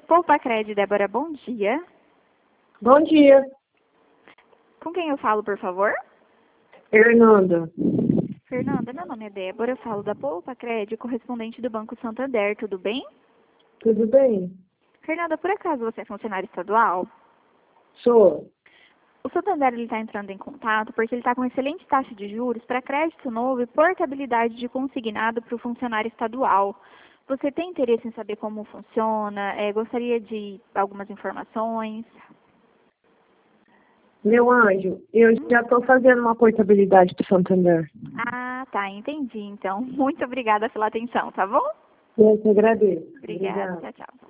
Poupa-Cred, Débora, bom dia. Bom dia, Com quem eu falo, por favor? Fernanda. Fernanda, meu nome é Débora, eu falo da Poupa-Cred, correspondente do Banco Santander, tudo bem? Tudo bem? Fernanda, por acaso você é funcionário estadual? Sou. O Santander está entrando em contato porque ele está com excelente taxa de juros para crédito novo e portabilidade de consignado para o funcionário estadual. Você tem interesse em saber como funciona? Gostaria de algumas informações? Meu anjo, eu já estou fazendo uma portabilidade do Santander. Ah, tá, entendi. Então, muito obrigada pela atenção, tá bom? Eu te agradeço. Obrigada, tchau, tchau.